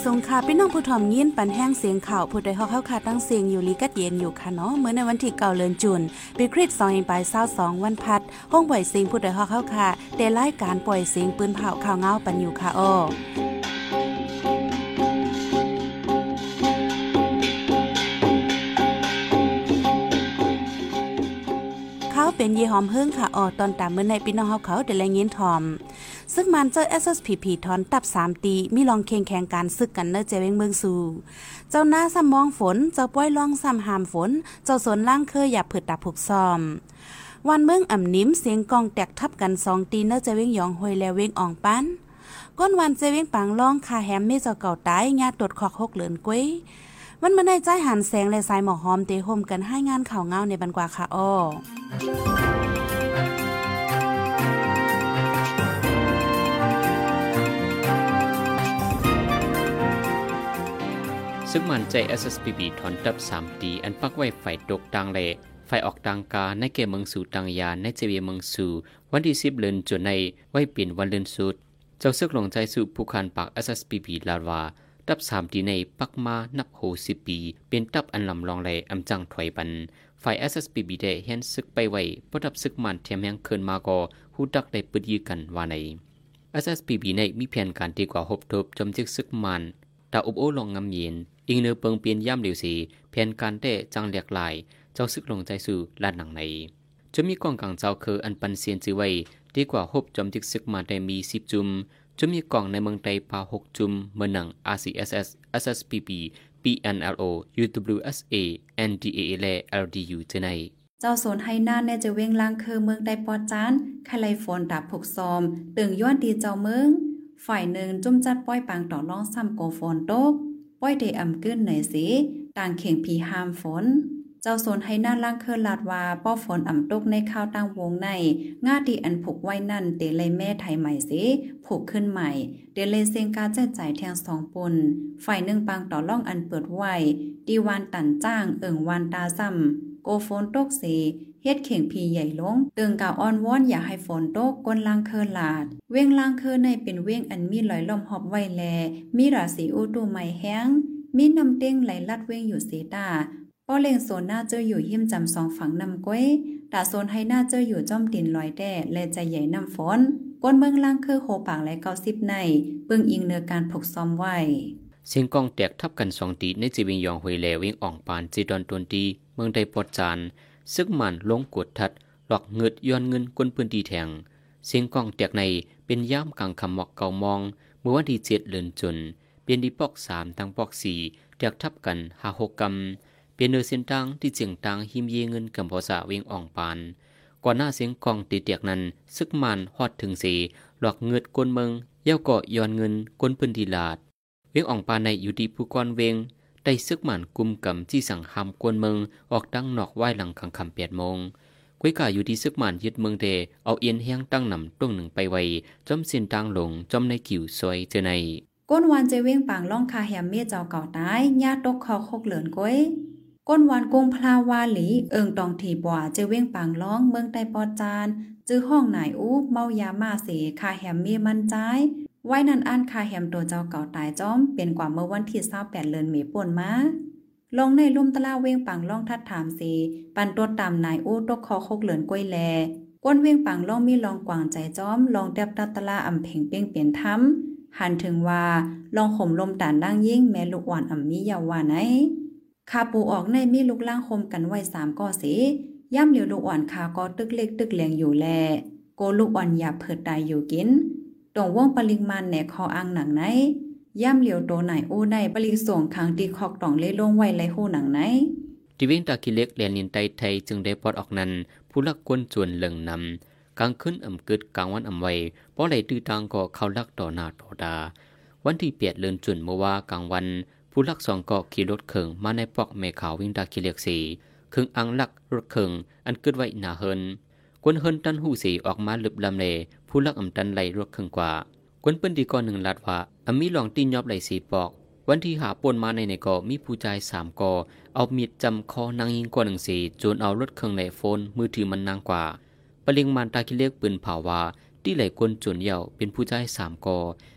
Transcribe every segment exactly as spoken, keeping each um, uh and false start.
สงค่ะพี่น้องผู้ถ่อมยินปันแห้งเสียงข่าวผู้ใดฮอกเข้าค่ะตั้งเสียงอยู่ลีกัดเย็นอยู่ค่ะเนาะเมื่อในวันที่เก้าเดือนจุนปีคริสต์สองพันยี่สิบสองวันพัดห้องปล่อยเสียงผู้ใดฮอกเข้าค่ะได้รายการปล่อยเสียงปืนเผาข่าวเงาปันอยู่ค่ะอ้อเขาเป็นยีหอมเฮิงค่ะออตอนตามเมื่อในพี่น้องเฮาเขาได้แลยินทอมซึ่งมันเจอ เอส เอส พี พี ถอนตับสามตีมีลองเคียงแข่งการซึกกันเนอเจเวงเมืองสู่เจ้าหน้าซ้ำมองฝนเจ้าป้อยลองซ้ำหามฝนเจ้าสนล่างเคยอย่าผืดตับผูกซ้อมวันเมืองอ่ำนิ้มเสียงกองแตกทับกันสองตีเนอเจเวงหยองหวยแล้วเวงอ่องปั้นก้นวันเจเวงปังล่องคาแฮมเมเจ้าเก่าตายญาติตดขอกหกเหลือนกวยวันมาในใจหันแสงและสายหมอกหอมเตะห่มกันให้งานข่าวเงาในบรรกว่าค่ะอ้อซึ่งมันใจ เอส เอส พี พี ถอนตับสามตีอันปักไว้ไฟตกดังเละไฟออกดังกาในเกมเมืองสู่ตังยานในเจเวียเมืองสู่วันที่สิบเดือนจุในไว้เปลี่ยนวันเดือนสุดเจ้าซึกหลงใจสู่ผู้คันปาก เอส เอส พี พี ลาวาตับสามตีในปักมานับโหสิบปีเป็นตับอันลำลองเละอำจังถอยบันไฟ เอส เอส พี พี ได้เห็นซึกไปไว้เพราะตับซึกมันเทียมยังเคินมาก็หูดักได้ปืดยื้อกันว่าใน เอส เอส พี พี ในมีแผนการดีกว่าหบทบจมจึกซึกมันตาอุบโอลองงำเย็นอิงเนือเปิงเปลี่ยนย่ำเหลวสีแผนการเตะจังเลียกลายเจ้าซึกลงใจสู่ลาดหนังในจะมีกองกลางเจ้าคืออันปันเซียนจื้อไว้ดีกว่าหบจมจึกซึกมาได้มีสิบจุมจะมีกองในเมืองไทยพาหกจุมเมืองหนัง อาร์ ซี เอส เอส เอส เอส พี พี พี เอ็น แอล โอ ยู ดับเบิลยู เอส เอ เอ็น ดี เอ และ แอล ดี ยู จะในเจ้าโซนไฮน่าแน่จะเว้งล่างคือเมืองไดปอจานไคไลฝนดับผูกซอมตึงย้อนดีเจ้าเมืองฝ่ายหนึ่งจุ่มจัดป้อยปางต่อน้องซ้ำโกฝนตกป้อยเดอำกึ้นไหนสิต่างเข่งผีหามฝนเจ้าโซนไฮน่าล่างคือลาดว่าป้อฝนอ่ำตกในข้าวตั้งวงในง่าดีอันผูกไว้นั่นเตเลยแม่ไทยใหม่สิผูกขึ้นใหม่เดเลยเซงกาแจ้ใจแทงสองปนฝ่ายหนึ่งปางต่อล่องอันเปิดไว้ดีวานตันจ้างเอิ่งวานตาซ้ำโกฝนตกสิเฮ็ดเข่งพีใหญ่ลงตึงกาวอ้อนวอนอย่าให้ฝนตกก้นล่างเคอลาดเว้งล่างเคอในเป็นเว้งอันมีลอยลมหอบไว้แลมีราศีอุตุใหม่แห้งมีน้ำเต้งไหลลัดเว้งอยู่เสตาป้อเล่งโซนหน้าเจออยู่หิ้มจำสองฝั่งนำก้วยตาโซนให้หน้าเจออยู่จ้อมดินลอยแด่และใจใหญ่น้ำฝนก้นเมืองล่างคือโหปากและเก้าสิบในปึ้งอิงเนื้อการผูกซ้อมไว้เสียงกองแตกทับกันสองตีในจีวิงยองหวยแลวิ่งอ่องปานจีดอนตนตีเมืองใดปอดจานซึกมันลงกดทัดหลอกเงิดย้อนเงินก้นปืนตีแทงเสียงกองแตกในเป็นย่ามกลางคำหมอกเก่ามองเมื่อวันที่เจ็ดเดือนจุนเป็นดีปอกสามทั้งปอกสี่แตกทับกันหาหกกำเป็นเนื้อเส้นตังที่เจียงตังหิมเยเงินกำพอสะวิ่งอ่องปานก่อนหน้าเสียงกองตีแตกนั้นซึกมันฮอดถึงสีหลอกเงิดก้นเมืองเย้าเกาะย้อนเงินก้นปืนตีลาดเวงอ่องปานในอยู่ดีผู้กอนเวงได้ซึกหมันกุมกำที่สั่งหามกวนเมืองออกตั้งนอกไหวหลังคังคำเปียดโมงกุ้ยก่าอยู่ที่ซึกหมันยึดเมืองเดเอาเอียนแห้งตั้งนำต้งหนึ่งไปไว้จอมเส้นตังหลงจอมในกิ่วซอยเจอในก้นวันเจเว้งปางล่องคาแฮมเมียเจ้าเก่าตายญาติตกคอคกเหลือนก้อยก้นวันกงพลาวาหลีเอิงตองถีบว่าเจเว้งปางล่องเมืองไตปอจานจื้อห้องไหนอู้เมายามาเสคาแฮมเมียมันใจไว้นั่นอันคาแฮมตัวเจ้าเก่าตายจ้อมเป็นกว่าเมื่อวันที่ยี่สิบแปดเดือนเมษายนมาลงในลุ่มตะลาเว้งปังล่องทัดถามสีปันตัวตามนายอู้ตกคอคกเหลือนก้อยแลก้นเว้งปังล่องมีลองกวางใจจ้อมลองเตียบตัดตะลาอำเพ่งเป้งเปลี่ยนทำหันถึงว่าลองข่มลมตานล่างยิ่งแม่ลูกอ่อนอำมียาวว่าไหนคาปูออกในมีลูกล่างคมกันไว้สามก้อสีย่ำเหลียวลูกอ่อนคาก็ตึกเล็กตึกแหลงอยู่แลโกลูกอ่อนหยาบเผิดตายอยู่กินตรงว่องปริมาณแหนคออ่างหนังไหนย่ำเหลียวโตไหนอู้ในปริส่งคางตีคอกต่องเล่ลงไว้ไรหูหนังไหนทีเว้งตากิเล็กแลนินไตไทยจึงได้ปอดออกนั้นผู้ลักกวนจวนเหลิงนำกลางขึ้นอ่ำกึดกลางวันอ่ำไว้เพราะไหลตื้อตังก็เข้าลักต่อหน้าต่อตาวันที่เปียดเลือนจุนเมื่อว่ากลางวันผู้ลักสองก็ขี่รถเขิงมาในปอกแม่ขาววิ่งตากิเล็กสีเขิงอังลักรถเขิงอันกึดไว้หนาเฮินกวนเฮินตันหูสีออกมาลึบลำเลผู้ลักอ่ำตันไหลรถเขิงกว่ากวนเปิ้นดีก่อนหนึ่งลาดว่าอามีลองตีนยอบไหลสีปอกวันที่หาปนมาในในก่อมีผู้ชายสามก่อเอามีดจำคอนางยิงกว่าหนึ่งสีจนเอารถเครื่องไหลโฟนมือถือมันนางกว่าปลิงมันตากิเล็กปืนเผาว่าที่ไหลกวนจนเยาเป็นผู้ชายสามก่อ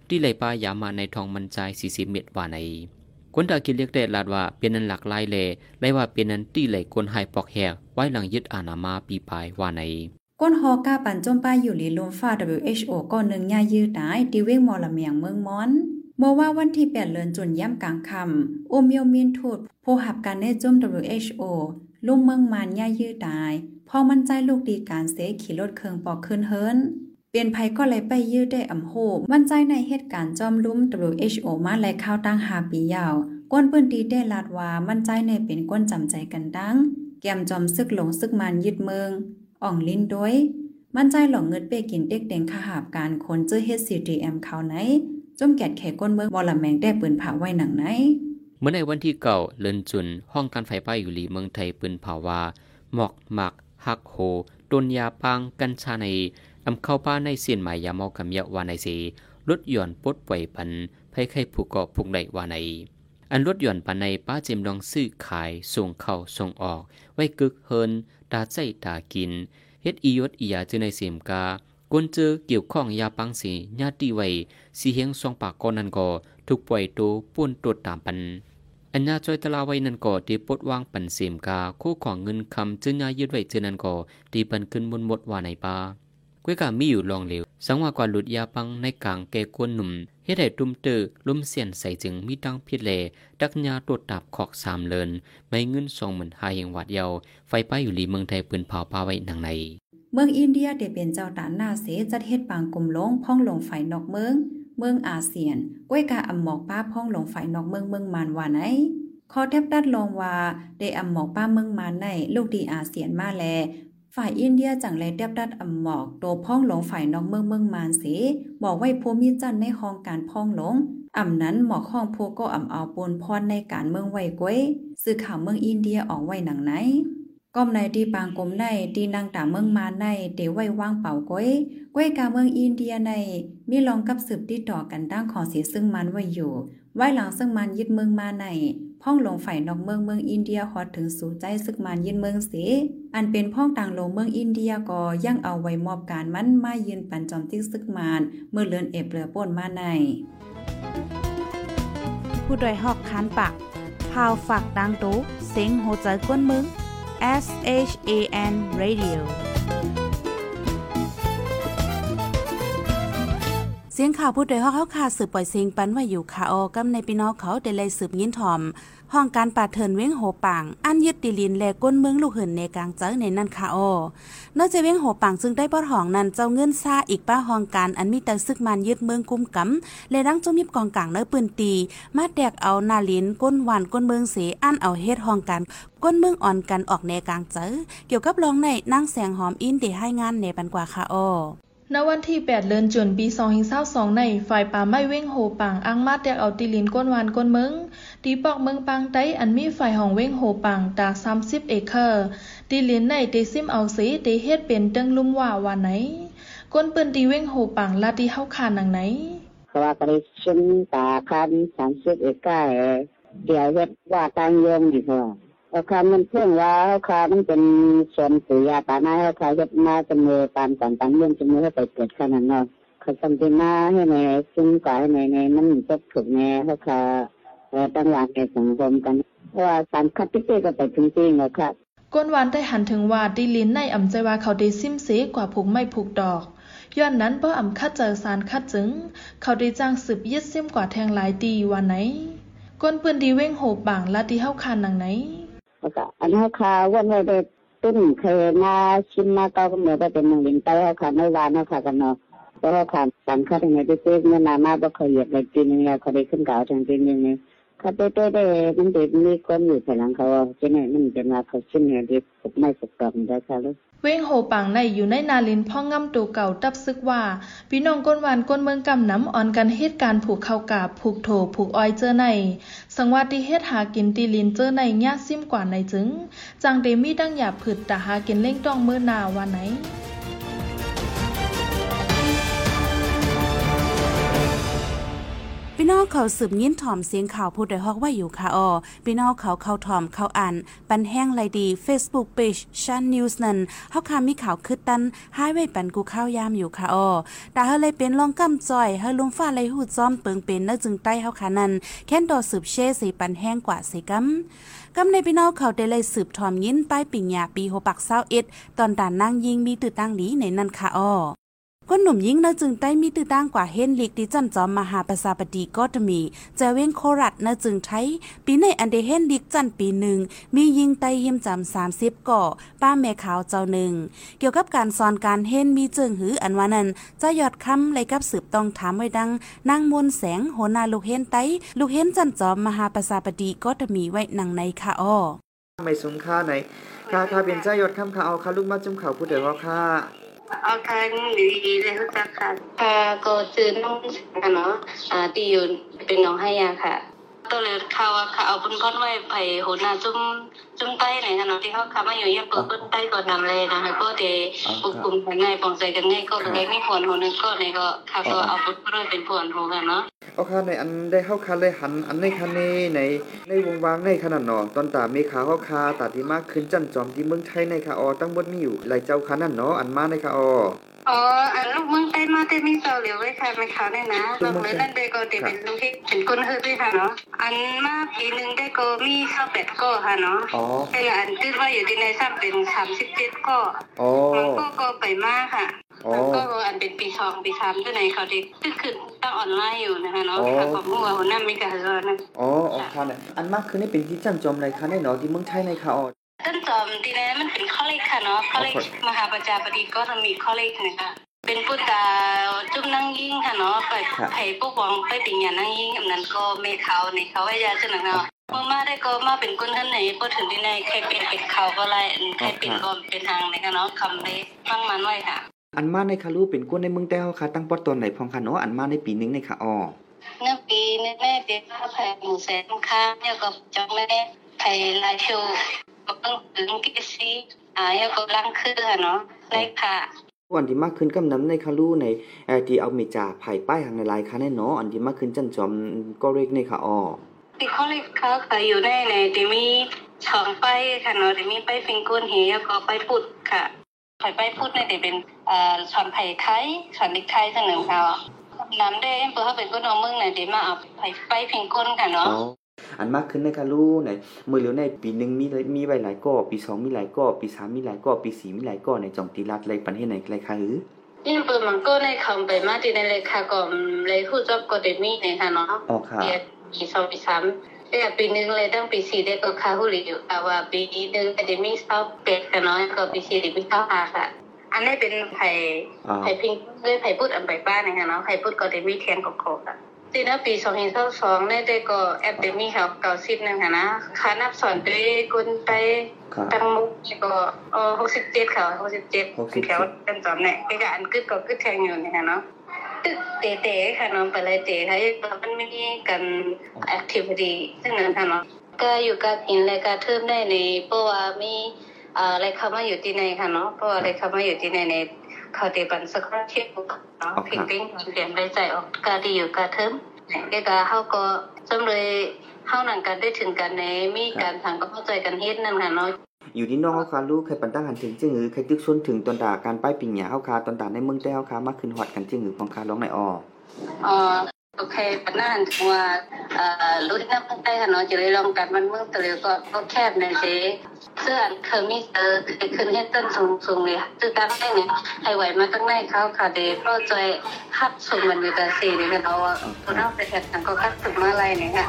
ที่ไหลปายามาในทองมันใจสี่สิบเมตรว่าในคนตากินเรียกได้ลาดว่าเป็นนันหลักลายเลไล่ว่าเป็นนันที่ไหลคนหายปอกแหกไว้หลังยึดอาณามาปีปลายว่าในก้นฮอกาปันจมป้ายอยู่หลีลมฟ้า ดับเบิลยู เอช โอ ก้อนหนึ่งย่ายืดตายดีเว้งมอละเมียงเมืองมอนเมื่อว่าวันที่แปดเดือนจุนย่ำกลางคำโอเมียวมินทูดโพหับการเนจุ่ม ดับเบิลยู เอช โอ ลุ่มเมืองมันย่ายืดตายพอมันใจลูกดีการเสขี่รถเครื่องปอกขึ้นเฮิรนเปลี่ยนภัยก็เลยไปยืดได้อ่ำโหมันใจในเหตุการณ์จอมลุ่ม ดับเบิลยู เอช โอ มาและข้าวตั้งหาปียาวก้นปืนตีได้ลาดว่ามันใจในเป็นก้นจำใจกันดังแกมจอมซึกหลงซึกมันยึดเมืองอ่องลิ้นด้วยมันใจหลงเงินไปกินเด็กแดงขหาบการคนเจอเฮด ซี ดี เอ็ม เขาไหนจมแกดแขก้นเมืองบอละแมงได้ปืนเผาไว้หนังไหนเมื่อในวันที่เก่าเลินจุนห้องการไฟฟ้าอยู่หลีเมืองไทยปืนเผาว่าหมอกหมักฮักโหต้นยาปางกัญชาในอำเข้าป้าในเสียนหมายยาเมากำยะวาในเสลดหย่อนปดปล่อยปันไพ่ไข่ผูกเกาะผูกได้วาในอันลดหย่อนปันในป้าเจมดองซื้อขายส่งเข้าส่งออกไว้กึกเฮินตาใจตากินเฮ็ดอียดอียาจือในเสียมกากวนเจอเกี่ยวข้องยาปังสีญาติไว้สีเฮียงสองปากก่อนนั้นก็ถูกปล่อยตัวป่วนตรวจตามปันอันญาจอยตลาไว้นั่นก็ที่ปดวางปันเสียมกาคู่ของเงินคำจื้อญายืดไว้จื้อนั้นก็ที่ปันขึ้นบนหมดว่าในป่าก้วยกามีอยู่ลองเหลวสังว่ากว่าหลุดยาปังในกลางแก่กวนหนุ่มเฮ็ดให้ตุ้มเตอลุ่มเสียนใส่จึงมีดังพิษเลดักญาตรวจตับขอกสามเลินไม่เงินสองหมื่นห้ายังหวาดเยาไฟป้ายอยู่หลีเมืองไทยปืนเผาป่าไว้หนังในเมืองอินเดียได้เป็นเจ้าตานหน้าเสจัดเฮ็ดปางกลุ่มลงพ่องลงไฟนอกเมืองเมืองอาเซียนก้วยกาอำหมอกป้าพ่องลงไฟนอกเมืองเมืองมานว่าไหนขอแทบดัดลองว่าได้อำหมอกป้าเมืองมานในลูกดีอาเซียนมาแลฝ่ายอินเดียจังไรแทบดัดอำหมอกโตพ่องลงไฟนอกเมืองเมืองมานเสบอกไว้ภูมิจันในห้องการพ่องลงอำนั้นหมอกห้องพวกก็อำเอาปนพรในการเมืองไว้ก้วยสื่อข่าวเมืองอินเดียออกไว้หนังไหนก้อมในที่ปางกลมในที่นางตาเมืองมาในเดไว้วางเป่าก้อยก้อยกาเมืองอินเดียในมีลองกับสืบติดต่อกันตั้งขอเสียซึ่งมันไว้อยู่ไว้หลังซึ่งมันยึดเมืองมาในพ่องลงฝ่ายนอกเมืองเมืองอินเดียฮอดถึงสู่ใจซึ่งมันยึดเมืองเสียอันเป็นพ่องต่างลงเมืองอินเดียก็ยังเอาไว้มอบการมันมายืนปันจอมที่ซึกมันเมื่อเลือนเอเปลือป่นมาในผู้โดยหอกคานปากพาวฝากดังตู้เสียงโหใจกวนมึงS H A N Radio เสียงข่าวผู้โดยฮอกเฮาค่ะสืบปล่อยเสียงปันว่าอยู่ค่ะออกำในพี่น้องเขาได้เลยสืบยินถ่อมห้องการป่าเถินเว้งโหปังอันยึดติลินและก้นเมืองลูกเหินในกลางเจอในนั่นค่ะออนอกจากเว้งโหปังซึ่งได้ปอดห้องนั้นเจ้าเงินซ่าอีกป้าห้องการอันมีแต่ซึกมันยึดเมืองกุมกำและดังจมยิบกองกลางเนื้อปืนตีมาแดกเอานาลินก้นหวานก้นเมืองเสอันเอาเฮ็ดห้องการก้นเมืองอ่อนกันออกในกลางเจอเกี่ยวกับรองในนั่งแสงหอมอินที่ให้งานในปันกว่าค่ะออณวันที่แปดเดือนจุนปีสองพันยี่สิบสองในฝ่ายป่าไม้เว้งโหปังอังมาแตกเอาติลินก้นวานก้นเมืองตีปอกเมืองปังไต้อันมีฝ่ายห้องเว้งโหปังตาสามสิบเอเคอร์ติลินในเตซิมเอาสีเตเฮ็ดเป็นตึงลุ่มว่าวันไหนก้นปืนตีเว้งโหปังลาตีเฮาคานหนังไหนเพราะว่ากระชิมตาคันสามสิบเอเคอร์เดี๋ยวเฮ็ดว่าตั้งยงดีกว่าเอาคำมันเพิ่งว่าเอาคำมันเป็นส่วนสุยาตาหน้าเอาคำเฮ็ดมาเสมอตามต่างๆเรื่องเสมอให้ไปเกิดขนาดนั้นเขาจำเป็นมาให้ในซึ่งกายในในมันจะถูกแน่เขาคำตั้งหลักในสังคมกันเพราะว่าสารคัดติ๊กก็ไปจริงๆนะครับก้นวานได้หันถึงว่าดิลินในอ่ำใจว่าเขาได้ซิมเสกว่าผูกไม่ผูกดอกย้อนนั้นเพราะอ่ำคัดเจอสารคัดจึงเขาได้จ้างสืบยึดซิมกว่าแทงหลายตีวันไหนก้นปืนดีเว้งโหบางลาตีเฮาคานหนังไหนอันนี้ค่ะวันนี้ได้ตุ้นเคยมาชิมมาเก้าก็เหมือนกับเป็นหนึ่งลิงไต้ค่ะไม่วานนะค่ะกันเนาะเพราะว่าค่ะสังกัดในที่เซ็กเนี่ยนามาบ่เคยเหยียบในปีนึงแล้วเขาได้ขึ้นเก่าทางปีนึงเนี่ยเขาได้ได้ได้มันได้มีคนอยู่ภายหลังเขาเช่นนี้มันเป็นว่าเขาชิมเนี่ยได้ฝึกไม่ฝึกตอบได้ค่ะลูกเว้งโหปังในอยู่ในนาลินพ่องงำตัวเก่าตับซึกว่าพี่น้องก้นวานก้นเมืองกำน้ำอ่อนกันเหตุการณ์ผูกเข้ากาบผูกโถผูกอ้อยเจอในสังวาติเฮ็ดหากินตีลินเจอในญาซิมกว่าในจึงจังเดมีดังหยาบผืดแต่หากินเล่งต้องมือนาวันไหนพี่น้องเขาสืบยินถ่อมเสียงข่าวผู้ใดฮอกว่าอยู่ค่ะออพี่น้องเขาเข้าถ่อมเข้าอ่านปันแห้งไลดี Facebook Page Chan News นั้นเฮาค่ะมีข่าวคึดตันหายไว้ปันกูข้าวยามอยู่ค่ะออแต่เฮาเลยเป็นลองกำจ่อยเฮาลุมฟ้าไหลหูจ้อมเปิงเป็นเนจึงใต้เฮาค่ะนั้นแค่นดอสืบเช่สิปันแห้งกว่าสิกำกำในพี่น้องเขาได้เลยสืบถ่อมยินป้ายปิ่งหยาปีหกปักเศร้าเอ็ดตอนด่านนางยิงมีตื่นตั้งหลีในนั้นค่ะออก้นหนุ่มยิ่งเนจึงใต้มีตื้อตั้งกว่าเฮนลิกดิจันจอมมหาประสาบดีก็จะมีเจเว้งโครัดเนจึงไทยปีในอันเดเฮนลิกจันปีหนึ่งมียิงไตเฮียมจำสามสิบก่อป้าแม่ขาวเจ้าหนึ่งเกี่ยวกับการสอนการเฮนมีเจิงหืออันว่านั้นจะยอดคำเลยกับสืบต้องถามไว้ดังนางมนแสงโหนาลูกเฮนไตลูกเฮนจันจอมมหาประสาบดีก็จะมีไว้นังในค่ะอ้อไม่สมค่าไหนค่าค่าเป็นใจยอดคำค่าเอาค่าลูกมาจุ่มข่าวพูดเดี๋ยวว่าค่าเอาคันดีๆเลยรู้จักค่ะค่ะก็ชื่อน้องค่ะเนาะอ่าที่อยู่เป็นน้องให้ยาค่ะตัวเลยข่าวว่าค่ะเอาบุญก้อนไว้ไผโหนาจุ่มจุ่มใต้ไหนค่ะเนาะที่เขาค่ะมาอยู่ยังเปิดต้นใต้ก่อนนำเลยนะคะก็เดปุกกลุ่มกันง่ายปองใจกันง่ายก็เลยไม่ควรโหนึงก็เลยก็ค่ะก็เอาบุญก้อนเป็นผลโหกันเนาะเอาค่ะในอันได้เข้าคาเลยหันอันในคันในในในวงวางในขนาดหนอตอนตาเมขาเข้าคาตาที่มากขึ้นจันจอมที่เมืองไทยในค่ะออตั้งบดมีอยู่หลายเจ้าคันนั่นเนาะอันมาในค่ะอออ๋ออันลูกเมืองไทยมาแต่มีเจ้าเหลียวไว้ค่ะไม่ขาวได้นะเราเลยนั่นได้ก็ได้เป็นลูกที่เป็นคนเฮือด้วยค่ะเนาะอันมาปีนึงได้ก็มีข้าวเป็ดก็ค่ะเนาะอ๋อแต่อันที่ว่าอยู่ที่ในซ้ำเป็นสามสิบเจ็ดก็อ๋อมันก็ก็ไปมากค่ะแล้วก็อันเป็นปีสองปีสามด้วยในเขาที่คือคือตั้งออนไลน์อยู่นะคะเนาะค่ะก็มั่วหัวหน้ามีการสอนนะอ๋ออ๋อค่ะเนี่ยอันมากคือนี่เป็นที่จันจอมอะไรคะในเนาะที่เมืองไทยในค่ะอ๋อจันจอมที่นั่นมันเป็นข้อเลขค่ะเนาะข้อเลขมหาประชาบดีก็จะมีข้อเลขนะคะเป็นผู้ตาจุ่มนั่งยิงค่ะเนาะไปไผ่พวกวางไปปิญญานั่งยิงอันนั้นก็เมเขาในเขาว่ายาจังเนาะเมื่อมาได้ก็มาเป็นคนท่านไหนพอถึงที่ไหนใครเป็นเป็ดเขาก็ไล่ใครเป็นก็เป็นทางในค่ะเนาะคำเลยฟังมันไว้ค่ะอันมาในคารูเป็นคนในเมืองแต้วค่ะตั้งปอตอนไหนพองค่ะเนาะอันมาในปีนึงในค่ะอ๋อเมื่อปีนี้แม่เด็กไผ่หมูแสนค้าเนี่ยก็จังแม่ไผ่ลายเชียวก็ต้องถึงกิซีอ่าแล้วก็ล้างคือค่ะเนาะไล่ค่ะวันที่มากขึ้นกำน้ำในคารูในเอ่อที่เอาเมจ่าไผ่ป้ายทางในลายค่ะแน่เนาะอันที่มากขึ้นจันจอมก็เรียกในค่ะอ๋อที่เขาเรียกเขาค่ะอยู่ในในที่มีช่องไปค่ะเนาะที่มีไปฟิงกุนเฮียก็ไปปุดค่ะไผ่ไปปุดในที่เป็นเอ่อช่อนไผ่ไทยช่อนเด็กไทยเสนอค่ะน้ำได้เปิดเขาเป็นก้นเอาเมืองไหนที่มาเอาไผ่ไปฟิงกุนค่ะเนาะอันมากขึ้นในคารูในมือเหลียวในปีหนึ่งมีมีไว้หลายก่อปีสองมีหลายก่อปีสามมีหลายก่อปีสี่มีหลายก่อในจองตีรัดอะไรประเทศไหนอะไรค่ะหรือนี่เปิดมันก็ในคำไปมาที่ในเลยค่ะก่อนเลยคู่จอบก็ได้มีในค่ะเนาะอ๋อค่ะปีสองปีสามแต่ปีหนึ่งเลยตั้งปีสี่ได้ก็ค่าหุ้นอยู่แต่ว่าปีหนึ่งจะมีเศร้าเป็ดค่ะเนาะก็ปีสี่ได้มีเศร้าอาค่ะอันนี้เป็นไผ่ไผ่พิงด้วยไผ่พูดอันใบบ้านนะคะเนาะไผ่พูดก็ได้มีเทียนกบๆอ่ะที่นับปีสองพันยี่สิบสองได้ได้ก็แอปเดมี่ครับเก้าสิบนึงค่ะนะค่านับสอนด้วยกุนไปตั้งมุกก็เอ่อหกสิบเจ็ดค่ะหกสิบเจ็ดแถวเป็นจอมเนี่ยไอ้ก็อันกึดก็กึดแทงอยู่นะคะเนาะตึกเตะๆค่ะเนาะไปเลยเตะให้มันไม่มีกันแอคทิวิตี้ซึ่งนั้นค่ะเนาะก็อยู่กับกินและก็เทิมได้ในเพราะว่ามีอ่าอะไรเข้ามาอยู่ที่ไหนค่ะเนาะเพราะอะไรเข้ามาอยู่ที่ไหนในเขาได้บันสักเที่ยวเนาะเพ่งๆเตรียมได้ใจออกก็ดีอยู่ก็เทิมแล้วก็เฮาก็สำเลยเฮานั่นกันได้ถึงกันในมีการทางก็เข้าใจกันเฮ็ดนั่นค่ะเนาะอยู่ที่น้องเฮาคาลูกใครปันตั้งหันถึงจึงหือใครตึกชนถึงตอนด่าการป้ายปิ่งหยาเฮาคาตอนด่าในเมืองแต่เฮาคามาขึ้นฮอดกันจึงหือของคาร้องในอ้ออ๋อโอเคปัญหาถึงว่าเอ่อรู้ที่นำได้ค่ะเนาะจะได้ลองกันมันเมืองตะเลก็ก็แคบในเสเสื้ออันเคยมีเออขึ้นเฮ็ดต้นสูงๆเลยคือตามได้เนี่ยให้ไหวมาตั้งในเขาค่ะเดเพราะใจคัดสูงมันอยู่แต่สี่นี่ก็เนาะว่าตัวเฮาไปเฮ็ดกันก็คัดสูงมาอะไรเนี่ยค่ะ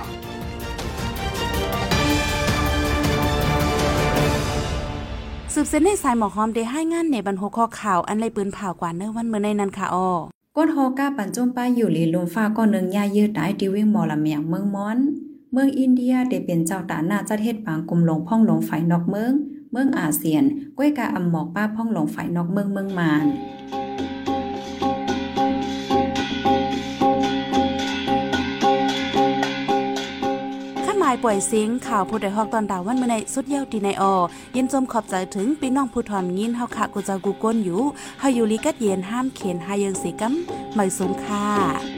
สืบเส้นในสายหมอกหอมได้ให้งานในบรรโหข้อข่าวอันไรปืนเผากว่าเนื้อวันเมื่อในนั้นค่ะอ้อก้นฮอก้าปันจุ่มป้ายอยู่ลีลมฟ้าก้อนหนึ่งยายืดได้ดิวิ่งมอละเมียงเมืองม้อนเมืองอินเดียได้เป็นเจ้าตาหน้าจัดเฮ็ดปางกลุ่มหลงพ่องหลงฝ่ายนอกเมืองเมืองอาเซียนก้วยกาอำหมอกป้าพ่องหลงฝ่ายนอกเมืองเมืองมานายป่วยเสียงข่าวผู้ใดฮอกตอนดาววันเมื่อในสุดเย้าตีในออยินจมขอบใจถึงพี่น้องผู้ทอมยินเฮาขะกูจะกูก้นอยู่เฮาอยู่ลีกัดเย็นห้ามเขียนหายังสิกัมไม่สมค่า